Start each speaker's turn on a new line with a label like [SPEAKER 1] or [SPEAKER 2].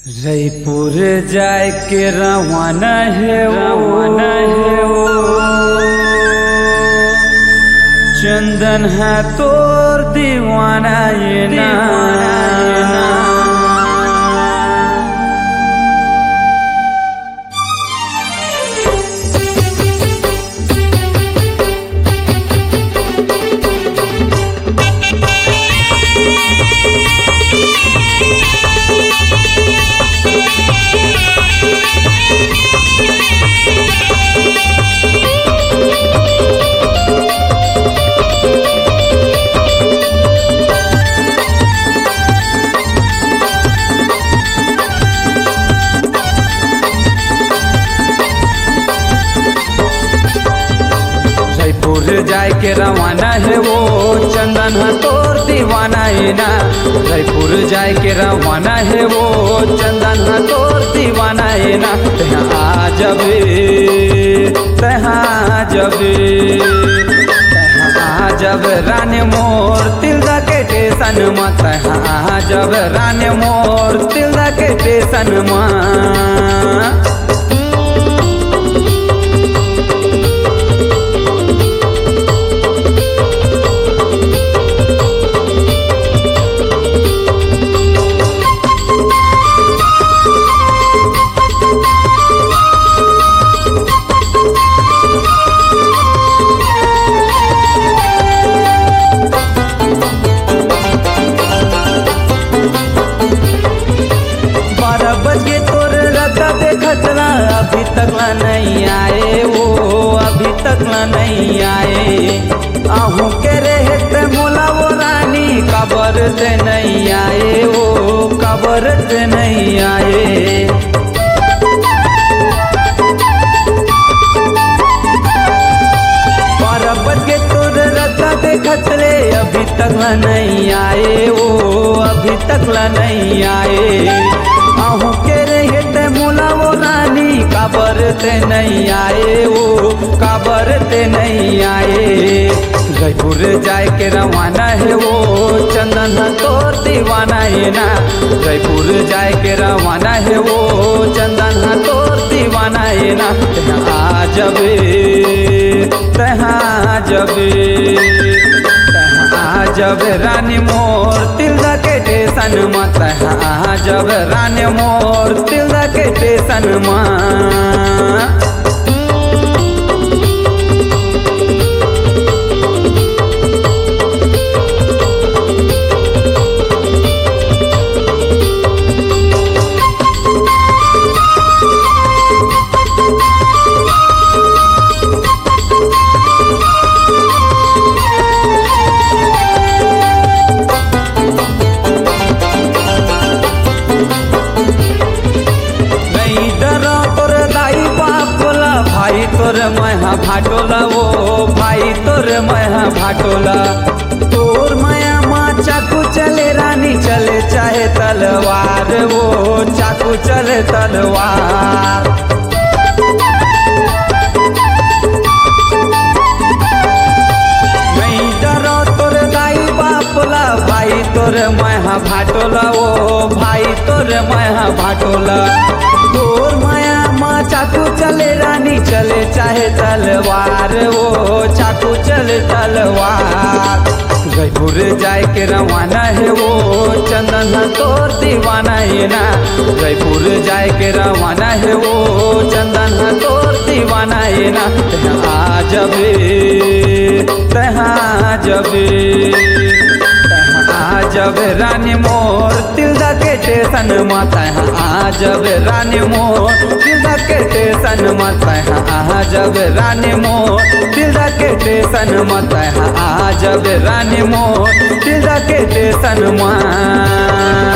[SPEAKER 1] जयपुर जाय के रवाना है वो चंदन है तोर दीवाना ये ना जाय के रवाना है वो चंदन है तोर दीवाना है ना। जयपुर जाय के रवाना है वो चंदन है तोर दीवाना है ना। तहाँ जब रानी मोर तिलदा के टेसन में तहाँ जब रानी मोर तिलदा के टेसन में अभी तक नहीं आए वो अभी तक नहीं आए। आहू के रहते मोला वो रानी कबर से नहीं आए वो कबर से नहीं आए। बरबर के तोर रता देखत रे अभी तक नहीं आए वो अभी तक नहीं आए। आहू के रहते मोला वो रानी काबर ते नहीं आए वो काबर ते नहीं आए। जयपुर जाय के रवाना है वो चंदन तोर दीवाना है ना। जयपुर जाय के रवाना है वो चंदन तोर दीवाना है ना। तहाँ जब रानी मोर तिलदा के टेसन में तहाँ जब रानी मोर तिलदा के टेसन में तोर महा भाटोला वो भाई तोर महा भाटोला। तोर माया माँ चाकू चले रानी चले चाहे तलवार वो चाकू चले तलवार। नहीं डरो तोर दाई बापला भाई तोर महा भाटोला वो भाई तोर महा भाटोला। तोर माया माँ चाकू चले रानी चले चाहे तलवार वो चाकू चले तलवार। जयपुर जाय के रवाना है वो चंदन तोर दीवाना है ना। जयपुर जाय के रवाना है वो चंदन तोर दीवाना है ना। तहाँ जब रानी मोर तिलदा के टेसन में तहाँ जब रानी मोर तिलदा के टेसन में तहाँ जब रानी मोर तिलदा के टेसन में तहाँ जब रानी मोर तिलदा के टेसन में